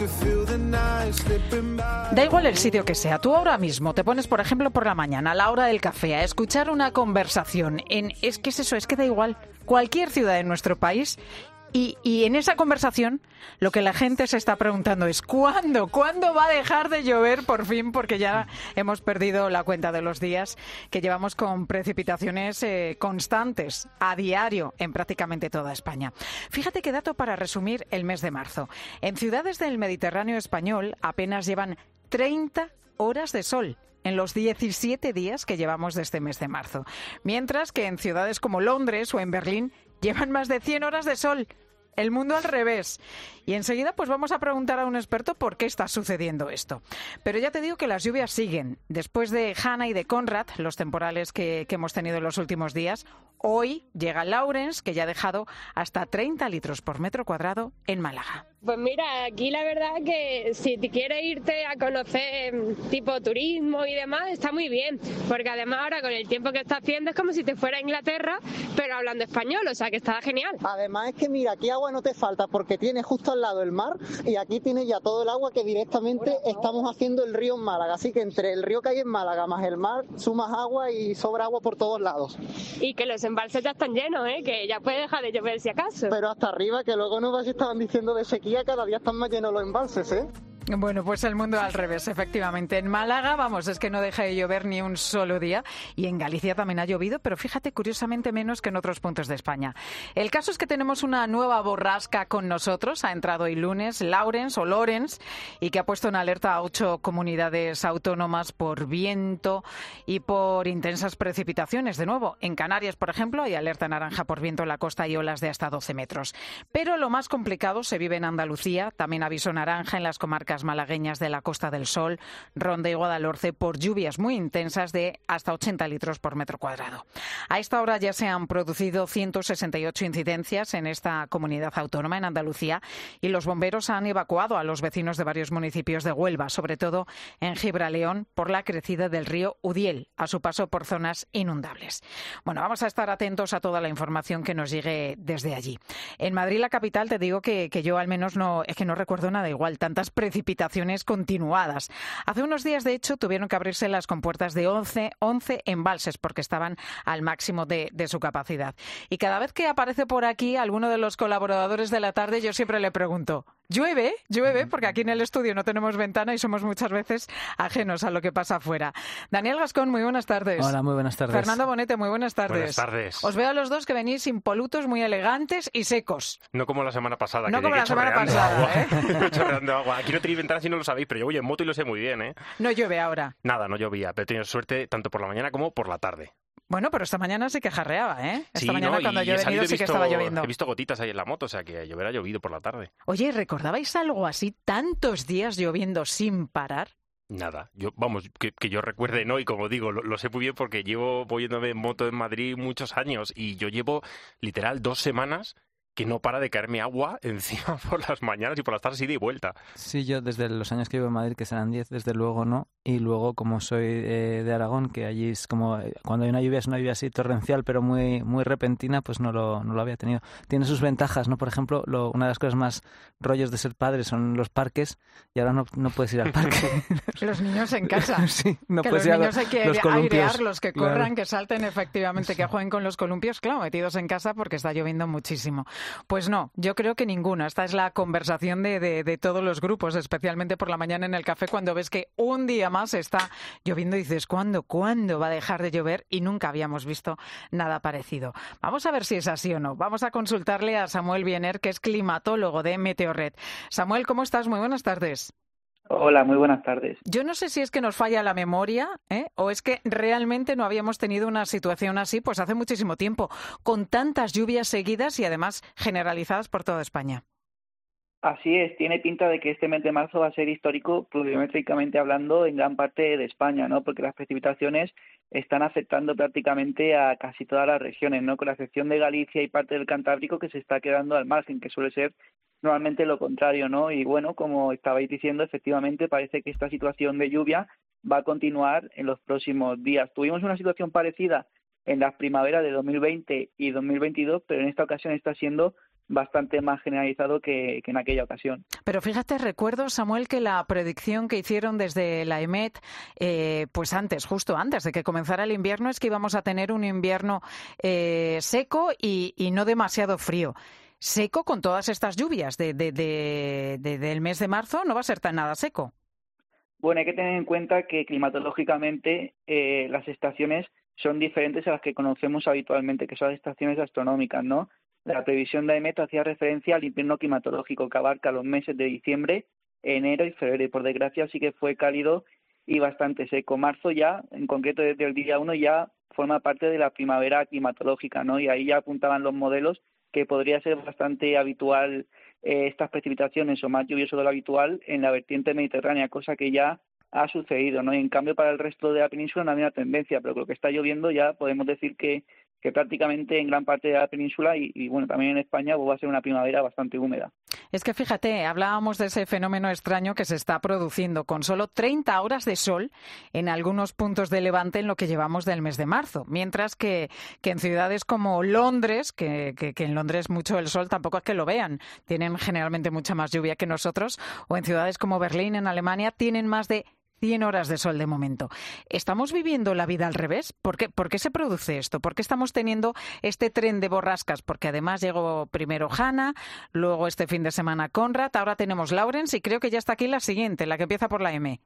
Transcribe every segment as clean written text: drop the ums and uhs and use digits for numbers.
Da igual el sitio que sea, tú ahora mismo te pones, por ejemplo, por la mañana, a la hora del café, a escuchar una conversación es que da igual, cualquier ciudad de nuestro país. Y en esa conversación lo que la gente se está preguntando es ¿cuándo va a dejar de llover por fin? Porque ya hemos perdido la cuenta de los días que llevamos con precipitaciones constantes a diario en prácticamente toda España. Fíjate qué dato para resumir el mes de marzo. En ciudades del Mediterráneo español apenas llevan 30 horas de sol en los 17 días que llevamos de este mes de marzo. Mientras que en ciudades como Londres o en Berlín llevan más de 100 horas de sol. El mundo al revés. Y enseguida pues vamos a preguntar a un experto por qué está sucediendo esto. Pero ya te digo que las lluvias siguen. Después de Hanna y de Conrad, los temporales que hemos tenido en los últimos días, hoy llega Lawrence, que ya ha dejado hasta 30 litros por metro cuadrado en Málaga. Pues mira, aquí la verdad que si te quieres irte a conocer tipo turismo y demás, está muy bien, porque además ahora con el tiempo que está haciendo es como si te fuera a Inglaterra, pero hablando español, o sea que está genial. Además es que mira, aquí agua no te falta porque tienes justo al lado el mar y aquí tienes ya todo el agua que directamente estamos haciendo el río en Málaga, así que entre el río que hay en Málaga más el mar, sumas agua y sobra agua por todos lados. Y que los embalses ya están llenos, que ya puede dejar de llover si acaso. Pero hasta arriba, que luego nos estaban diciendo de sequía, cada día están más llenos los embalses, ¿eh? Bueno, pues el mundo al revés, efectivamente. En Málaga, vamos, es que no deja de llover ni un solo día. Y en Galicia también ha llovido, pero fíjate, curiosamente menos que en otros puntos de España. El caso es que tenemos una nueva borrasca con nosotros. Ha entrado hoy lunes Lawrence, y que ha puesto en alerta a 8 comunidades autónomas por viento y por intensas precipitaciones. De nuevo, en Canarias, por ejemplo, hay alerta naranja por viento en la costa y olas de hasta 12 metros. Pero lo más complicado se vive en Andalucía. También aviso naranja en las comarcas malagueñas de la Costa del Sol, Ronda y Guadalhorce por lluvias muy intensas de hasta 80 litros por metro cuadrado. A esta hora ya se han producido 168 incidencias en esta comunidad autónoma, en Andalucía, y los bomberos han evacuado a los vecinos de varios municipios de Huelva, sobre todo en Gibraleón, por la crecida del río Udiel, a su paso por zonas inundables. Bueno, vamos a estar atentos a toda la información que nos llegue desde allí. En Madrid, la capital, te digo que yo al menos no recuerdo nada igual, tantas precipitaciones continuadas. Hace unos días, de hecho, tuvieron que abrirse las compuertas de 11 embalses porque estaban al máximo de su capacidad. Y cada vez que aparece por aquí alguno de los colaboradores de la tarde, yo siempre le pregunto, ¿llueve? Porque aquí en el estudio no tenemos ventana y somos muchas veces ajenos a lo que pasa afuera. Daniel Gascón, muy buenas tardes. Hola, muy buenas tardes. Fernando Bonete, muy buenas tardes. Buenas tardes. Os veo a los dos que venís impolutos, muy elegantes y secos. No como la semana pasada. No que como la semana chorreando pasada, agua. Chorreando agua. Aquí no tenéis ventanas si no lo sabéis, pero yo voy en moto y lo sé muy bien, ¿eh? No llueve ahora. Nada, no llovía, pero he tenido suerte tanto por la mañana como por la tarde. Bueno, pero esta mañana sí que jarreaba, ¿eh? Esta mañana no, cuando yo he venido sí que estaba lloviendo. He visto gotitas ahí en la moto, o sea que llover ha llovido por la tarde. Oye, ¿recordabais algo así? ¿Tantos días lloviendo sin parar? Nada, que yo recuerde, ¿no? Y como digo, lo sé muy bien porque llevo moviéndome en moto en Madrid muchos años y yo llevo literal 2 semanas que no para de caerme agua encima por las mañanas y por las tardes ida y vuelta. Sí, yo desde los años que vivo en Madrid, que serán 10, desde luego no. Y luego, como soy de Aragón, que allí es como cuando hay una lluvia, es una lluvia así torrencial, pero muy, muy repentina, pues no lo había tenido. Tiene sus ventajas, ¿no? Por ejemplo, una de las cosas más rollos de ser padre son los parques, y ahora no puedes ir al parque. Los niños en casa. Sí, no que puedes los ir niños hay que airearlos, que corran, claro. Que salten, efectivamente, que jueguen con los columpios, claro, metidos en casa porque está lloviendo muchísimo. Pues no, yo creo que ninguno. Esta es la conversación de todos los grupos, especialmente por la mañana en el café, cuando ves que un día más está lloviendo y dices, ¿cuándo va a dejar de llover? Y nunca habíamos visto nada parecido. Vamos a ver si es así o no. Vamos a consultarle a Samuel Biener, que es climatólogo de Meteorred. Samuel, ¿cómo estás? Muy buenas tardes. Hola, muy buenas tardes. Yo no sé si es que nos falla la memoria, o es que realmente no habíamos tenido una situación así pues hace muchísimo tiempo, con tantas lluvias seguidas y además generalizadas por toda España. Así es, tiene pinta de que este mes de marzo va a ser histórico, pluviométricamente hablando, en gran parte de España, ¿no? Porque las precipitaciones están afectando prácticamente a casi todas las regiones, ¿no? Con la excepción de Galicia y parte del Cantábrico, que se está quedando al margen, que suele ser normalmente lo contrario, ¿no? Y bueno, como estabais diciendo, efectivamente parece que esta situación de lluvia va a continuar en los próximos días. Tuvimos una situación parecida en las primaveras de 2020 y 2022, pero en esta ocasión está siendo bastante más generalizado que en aquella ocasión. Pero fíjate, recuerdo, Samuel, que la predicción que hicieron desde la EMET, pues justo antes de que comenzara el invierno, es que íbamos a tener un invierno seco y no demasiado frío. Seco con todas estas lluvias del mes de marzo, no va a ser tan nada seco. Bueno, hay que tener en cuenta que climatológicamente las estaciones son diferentes a las que conocemos habitualmente, que son las estaciones astronómicas, ¿no? La previsión de EMET hacía referencia al invierno climatológico que abarca los meses de diciembre, enero y febrero. Y por desgracia sí que fue cálido y bastante seco. Marzo ya, en concreto desde el día 1, ya forma parte de la primavera climatológica, ¿no? Y ahí ya apuntaban los modelos que podría ser bastante habitual estas precipitaciones o más lluvioso de lo habitual en la vertiente mediterránea, cosa que ya ha sucedido, ¿no? Y en cambio para el resto de la península no había una tendencia, pero con lo que está lloviendo ya podemos decir que prácticamente en gran parte de la península y bueno, también en España pues va a ser una primavera bastante húmeda. Es que fíjate, hablábamos de ese fenómeno extraño que se está produciendo con solo 30 horas de sol en algunos puntos de Levante en lo que llevamos del mes de marzo, mientras que en ciudades como Londres, que en Londres mucho el sol tampoco es que lo vean, tienen generalmente mucha más lluvia que nosotros, o en ciudades como Berlín, en Alemania, tienen más de 100 horas de sol de momento. ¿Estamos viviendo la vida al revés? ¿Por qué se produce esto? ¿Por qué estamos teniendo este tren de borrascas? Porque además llegó primero Hanna, luego este fin de semana Conrad, ahora tenemos Lawrence y creo que ya está aquí la siguiente, la que empieza por la M.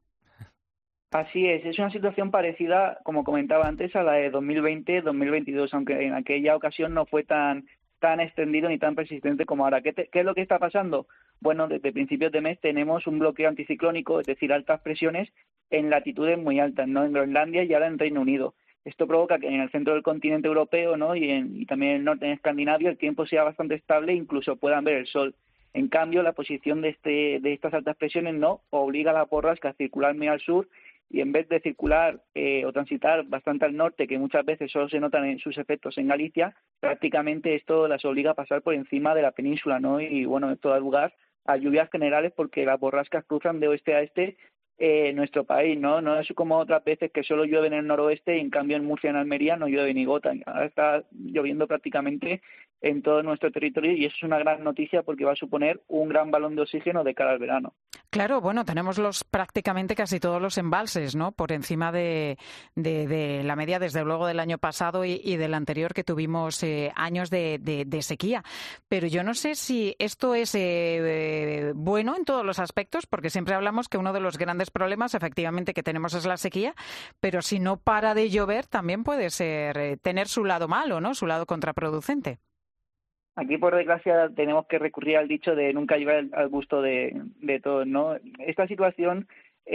Así es una situación parecida, como comentaba antes, a la de 2020-2022, aunque en aquella ocasión no fue tan extendido ni tan persistente como ahora. ¿Qué es lo que está pasando? Bueno, desde principios de mes tenemos un bloqueo anticiclónico, es decir, altas presiones en latitudes muy altas, ¿no? En Groenlandia y ahora en Reino Unido. Esto provoca que en el centro del continente europeo, ¿no? y también en el norte, en Escandinavia, el tiempo sea bastante estable e incluso puedan ver el sol. En cambio, la posición de estas altas presiones no obliga a las borrascas a circular muy al sur y en vez de circular o transitar bastante al norte, que muchas veces solo se notan en sus efectos en Galicia, prácticamente esto las obliga a pasar por encima de la península, ¿no? Y bueno, esto da lugar a lluvias generales porque las borrascas cruzan de oeste a este nuestro país, ¿no? No es como otras veces que solo llueve en el noroeste y en cambio en Murcia y en Almería no llueve ni gota. Ahora está lloviendo prácticamente en todo nuestro territorio y eso es una gran noticia porque va a suponer un gran balón de oxígeno de cara al verano. Claro, bueno, tenemos prácticamente casi todos los embalses, ¿no? Por encima de la media, desde luego, del año pasado y del anterior, que tuvimos años de sequía. Pero yo no sé si esto es bueno en todos los aspectos, porque siempre hablamos que uno de los grandes problemas, efectivamente, que tenemos es la sequía, pero si no para de llover, también puede ser tener su lado malo, ¿no? Su lado contraproducente. Aquí, por desgracia, tenemos que recurrir al dicho de nunca llevar al gusto de todos, ¿no? Esta situación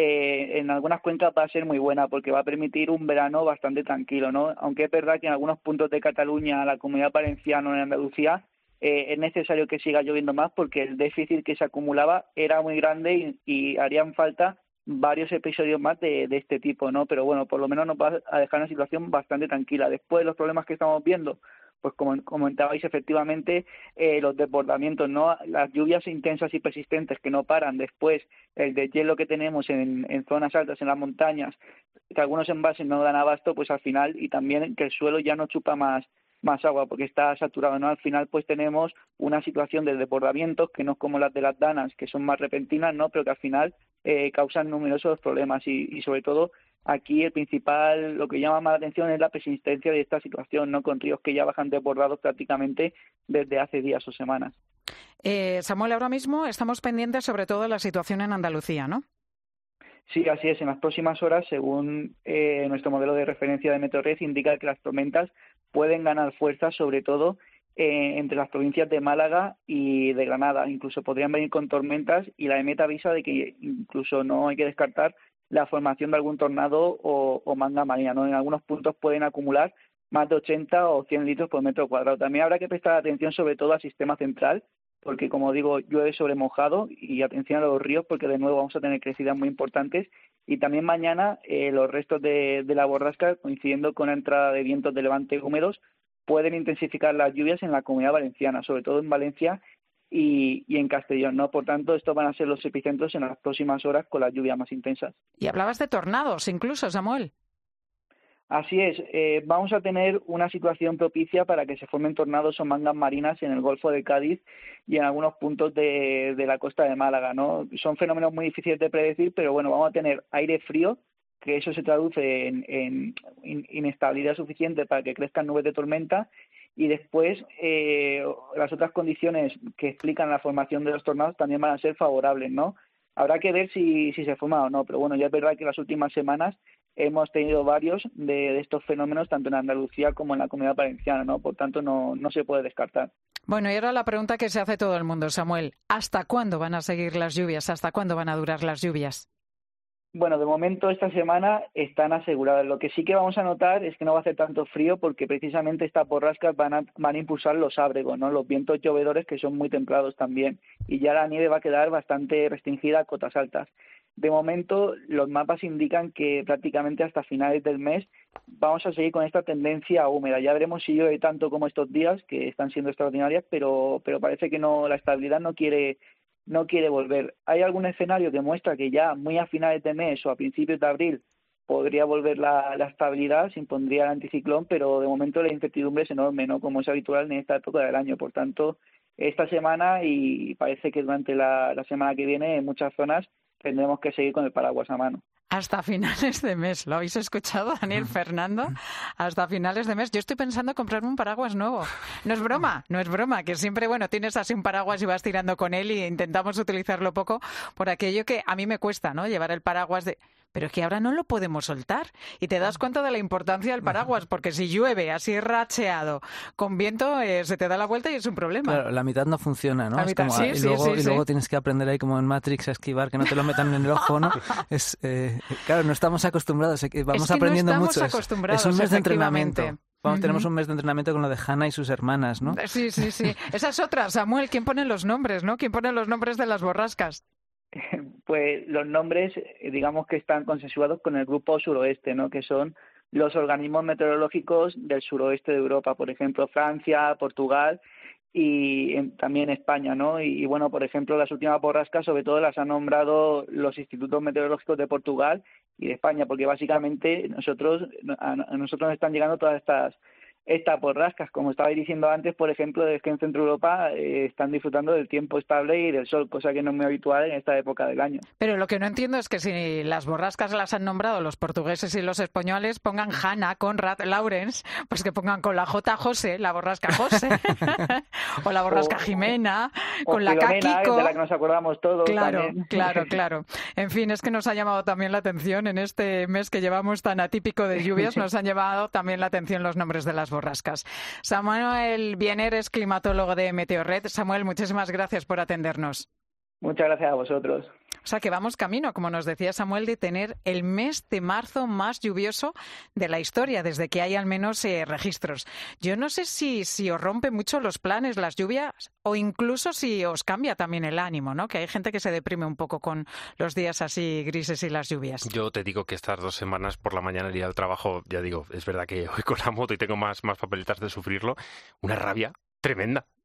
en algunas cuencas va a ser muy buena porque va a permitir un verano bastante tranquilo, ¿no? Aunque es verdad que en algunos puntos de Cataluña, la Comunidad Valenciana o en Andalucía, es necesario que siga lloviendo más porque el déficit que se acumulaba era muy grande y harían falta varios episodios más de este tipo, ¿no? Pero bueno, por lo menos nos va a dejar una situación bastante tranquila. Después, los problemas que estamos viendo, pues como comentabais, efectivamente, los desbordamientos, ¿no? Las lluvias intensas y persistentes que no paran. Después, el deshielo que tenemos en zonas altas, en las montañas, que algunos embalses no dan abasto, pues al final, y también que el suelo ya no chupa más agua porque está saturado, ¿no? Al final pues tenemos una situación de desbordamientos que no es como las de las danas, que son más repentinas, ¿no? Pero que al final causan numerosos problemas y sobre todo aquí el principal, lo que llama más la atención es la persistencia de esta situación, ¿no? Con ríos que ya bajan desbordados prácticamente desde hace días o semanas. Samuel, ahora mismo estamos pendientes sobre todo de la situación en Andalucía, ¿no? Sí, así es. En las próximas horas, según nuestro modelo de referencia de Meteorred, indica que las tormentas pueden ganar fuerza, sobre todo entre las provincias de Málaga y de Granada. Incluso podrían venir con tormentas y la EMET avisa de que incluso no hay que descartar la formación de algún tornado o manga marina, ¿no? En algunos puntos pueden acumular más de 80 o 100 litros por metro cuadrado. También habrá que prestar atención sobre todo al sistema central, porque como digo, llueve sobre mojado y atención a los ríos porque de nuevo vamos a tener crecidas muy importantes y también mañana los restos de la borrasca, coincidiendo con la entrada de vientos de levante húmedos, pueden intensificar las lluvias en la Comunidad Valenciana, sobre todo en Valencia y en Castellón, ¿no? Por tanto, estos van a ser los epicentros en las próximas horas con las lluvias más intensas. Y hablabas de tornados incluso, Samuel. Así es, vamos a tener una situación propicia para que se formen tornados o mangas marinas en el Golfo de Cádiz y en algunos puntos de la costa de Málaga, ¿no? Son fenómenos muy difíciles de predecir, pero bueno, vamos a tener aire frío, que eso se traduce en inestabilidad suficiente para que crezcan nubes de tormenta, y después las otras condiciones que explican la formación de los tornados también van a ser favorables, ¿no? Habrá que ver si se forma o no, pero bueno, ya es verdad que las últimas semanas hemos tenido varios de estos fenómenos, tanto en Andalucía como en la Comunidad Valenciana, ¿no? Por tanto, no se puede descartar. Bueno, y ahora la pregunta que se hace todo el mundo, Samuel, ¿hasta cuándo van a seguir las lluvias? ¿Hasta cuándo van a durar las lluvias? Bueno, de momento esta semana están aseguradas. Lo que sí que vamos a notar es que no va a hacer tanto frío porque precisamente estas borrascas van a impulsar los ábregos, ¿no? Los vientos llovedores, que son muy templados también, y ya la nieve va a quedar bastante restringida a cotas altas. De momento, los mapas indican que prácticamente hasta finales del mes vamos a seguir con esta tendencia húmeda. Ya veremos si llueve tanto como estos días, que están siendo extraordinarias, pero parece que la estabilidad no quiere volver. Hay algún escenario que muestra que ya muy a finales de mes o a principios de abril podría volver la estabilidad, se impondría el anticiclón, pero de momento la incertidumbre es enorme, ¿no? Como es habitual en esta época del año. Por tanto, esta semana y parece que durante la semana que viene en muchas zonas tendremos que seguir con el paraguas a mano. Hasta finales de mes. ¿Lo habéis escuchado, Daniel, Fernando? Hasta finales de mes. Yo estoy pensando en comprarme un paraguas nuevo. No es broma, que siempre, bueno, tienes así un paraguas y vas tirando con él y intentamos utilizarlo poco por aquello que a mí me cuesta, ¿no? Llevar el paraguas de... Pero es que ahora no lo podemos soltar. Y te das cuenta de la importancia del paraguas, porque si llueve así racheado, con viento, se te da la vuelta y es un problema. Claro, la mitad no funciona, ¿no? La mitad, es como, sí, y luego tienes que aprender ahí como en Matrix a esquivar, que no te lo metan en el ojo, ¿no? Claro, no estamos acostumbrados, vamos aprendiendo mucho. Es un mes de entrenamiento. Tenemos un mes de entrenamiento con lo de Hannah y sus hermanas, ¿no? Sí. Esa es otra, Samuel, ¿quién pone los nombres, no? ¿Quién pone los nombres de las borrascas? Pues los nombres, digamos que están consensuados con el grupo suroeste, ¿no? Que son los organismos meteorológicos del suroeste de Europa, por ejemplo, Francia, Portugal y también España, ¿no? Y bueno, por ejemplo, las últimas borrascas sobre todo las han nombrado los institutos meteorológicos de Portugal y de España, porque básicamente a nosotros nos están llegando todas estas borrascas. Como estabais diciendo antes, por ejemplo, es que en Centro Europa están disfrutando del tiempo estable y del sol, cosa que no es muy habitual en esta época del año. Pero lo que no entiendo es que si las borrascas las han nombrado los portugueses y los españoles, pongan Hannah, Conrad, Lawrence, pues que pongan con la J José, la borrasca José, o la borrasca Jimena, con la Kiko, de la que nos acordamos todos. Claro. En fin, es que nos ha llamado también la atención en este mes que llevamos tan atípico de lluvias, nos han llamado también la atención los nombres de las borrascas. Samuel Biener es climatólogo de Meteorred. Samuel, muchísimas gracias por atendernos. Muchas gracias a vosotros. O sea que vamos camino, como nos decía Samuel, de tener el mes de marzo más lluvioso de la historia, desde que hay al menos registros. Yo no sé si os rompe mucho los planes, las lluvias, o incluso si os cambia también el ánimo, ¿no? Que hay gente que se deprime un poco con los días así grises y las lluvias. Yo te digo que estas 2 semanas por la mañana iría al trabajo, ya digo, es verdad que hoy con la moto y tengo más papeletas de sufrirlo, una rabia tremenda.